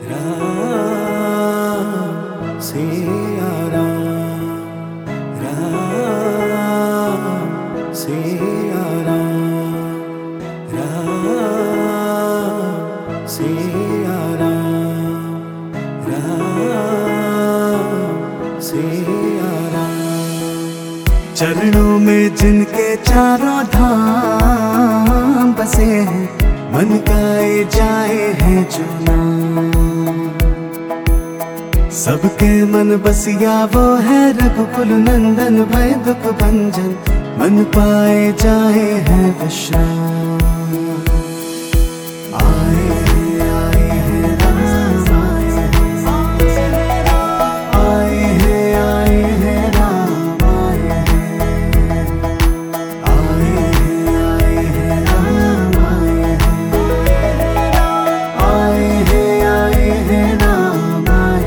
राम सिया राम, राम सिया राम, राम सिया राम, राम सिया राम। चरणों में जिनके चारों धाम बसे हैं, मन गाए जाए हैं जो नाम। सबके मन बसिया वो है रघुकुल नंदन, भय दुख भंजन मन पाए जाए हैं विश्राम। आए हैं राम, आए हैं राम, आए हैं राम, आए हैं राम, आए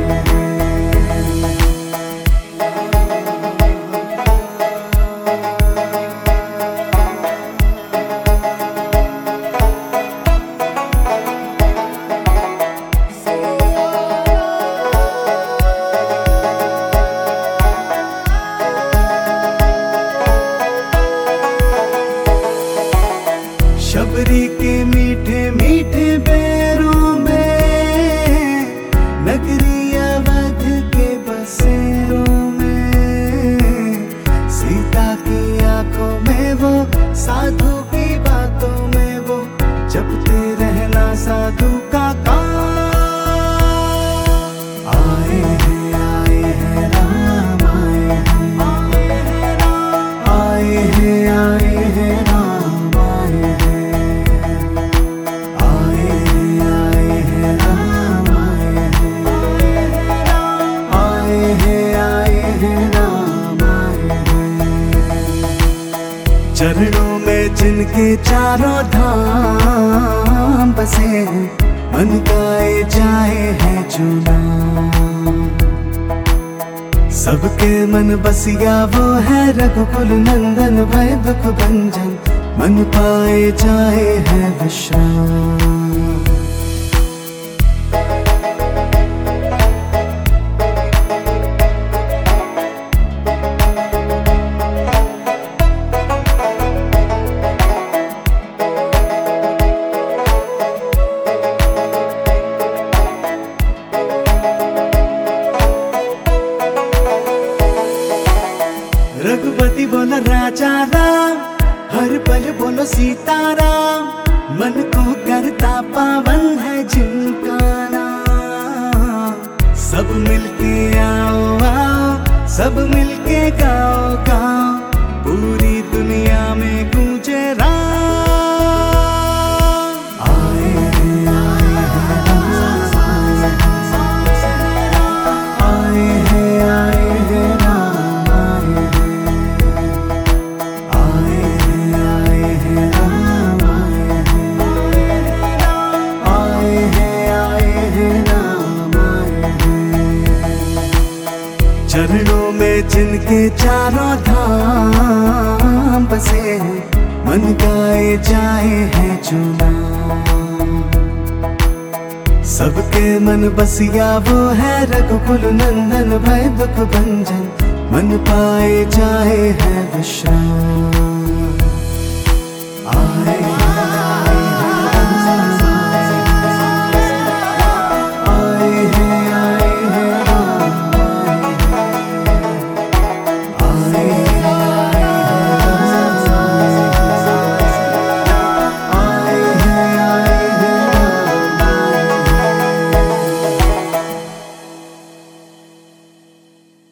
शबरी के मीठे मीठे पैरों में, नगरी अवध के बसेरों में, सीता की आंखों में वो, साधु की बातों में वो, जपते रहना साधु का काम। आए हैं राम, आए हैं राम, आए हैं राम, आए चरणों में जिनके चारों धाम बसे हैं, मन गाए जाए हैं जो नाम। सबके मन बसिया वो है रघुकुल नंदन, भय दुख भंजन मन पाए जाए हैं विश्राम। रघुपति बोलो राजा राम, हर पल बोलो सीताराम, मन को करता पावन है जिनका नाम। सब मिलके आओ आओ, सब मिलके गाओ गाओ, पूरी दुनिया में गूंजे राम। आए हैं राम, आए हैं राम, आए हैं राम, चरणों में जिनके चारों धाम बसे हैं, मन गाए जाए हैं जो नाम। सबके मन बसिया वो है रघुकुल नंदन, भय दुख भंजन मन पाए जाए हैं विश्राम। आए